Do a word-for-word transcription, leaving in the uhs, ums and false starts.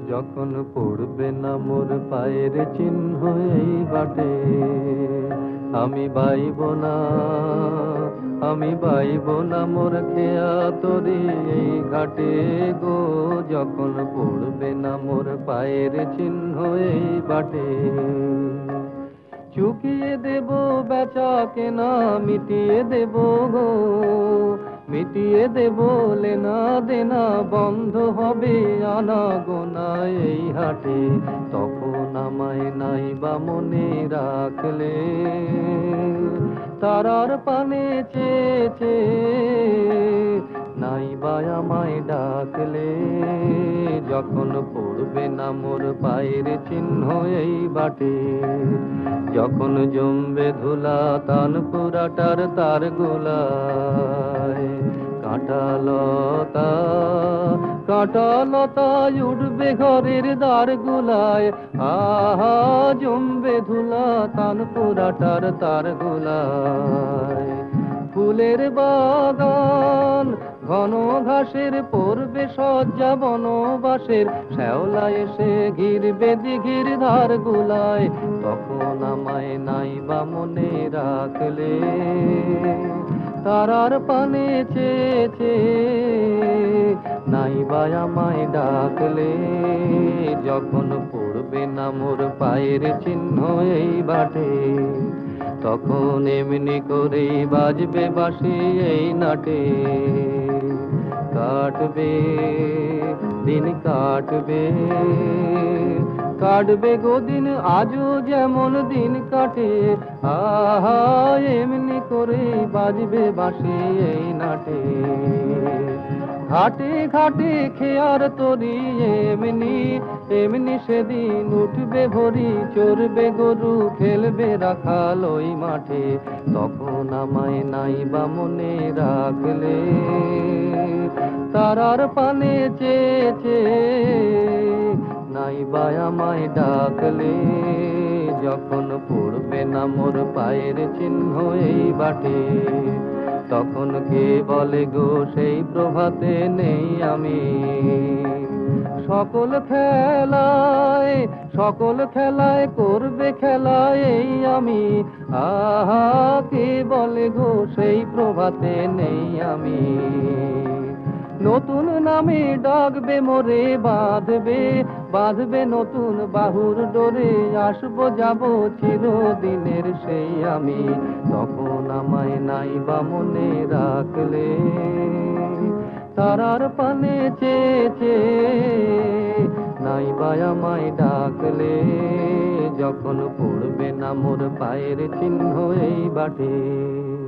যখন পড়বে না মোর পায়ের চিহ্ন এই বাটে, আমি বাইব না, আমি বাইব না মোর খেয়া তরি এই ঘাটে গো। যখন পড়বে না মোর পায়ের চিহ্ন এই বাটে, চুকিয়ে দেব বেচা কেনা, মিটিয়ে দেব গো, মিটিয়ে দেব লেনা দেনা, বন্ধ হবে আনা গোনা এই হাটে। তখন আমায় নাই বা মনে রাখলে, তারার পানে চেয়েছে নাই বা আমায় ডাকলে। যখন পড়বে না মোর পায়ের চিহ্ন এই বাটে, যখন জমবে ধুলা তান পুরাটার তার গোলায়, কাঁটালতা কাঁটালতা উঠবে ঘরের দ্বার গোলায়। আহা জমবে ধুলা তান পুরাটার তার গোলায়। ফুলের বাগান ঘন ঘাসের পড়বে সজ্জা বনবাসের, শ্যাওলা এসে ঘিরবে দিঘির ধার গুলায়। তখন আমায় নাই বা মনে রাখলে, তারার পানে চেয়েছে নাই বা আমায় ডাকলে। যখন পড়বে না মোর পায়ের চিহ্ন এই বাটে, তখন এমনি করেই বাজবে বাঁশি এই নাটে। কাটবে দিন কাটবে, কাটবে গো দিন আজও যেমন দিন কাটে। আহা এমনি করে বাজবে বাঁশি এই নাটে। ঘাটে ঘাটে খেয়ার তরি এমনি এমনি সেদিন উঠবে ভরি, চড়বে গরু খেলবে রাখাল ওই মাঠে। তখন আমায় নাই বা মনে রাখলে, তারার পানে চেয়েছে নাই বা আমায় ডাকলে। যখন পড়বে না মোর পায়ের চিহ্ন এই বাটে, তখন কে বলে গো সেই প্রভাতে নেই আমি। সকল খেলায় সকল খেলায় করবে খেলায় এই আমি। আহা কে বলে গো সেই প্রভাতে নেই আমি। নতুন নামে ডাকবে মোরে, বাঁধবে বাঁধবে নতুন বাহুর ডোরে, আসবো যাব চিরদিনের সেই আমি। তখন আমায় নাই বা মনে রাখলে, তারার পানে চেয়েছে নাই বা আমায় ডাকলে। যখন পড়বে না মোর পায়ের চিহ্ন এই বাটে।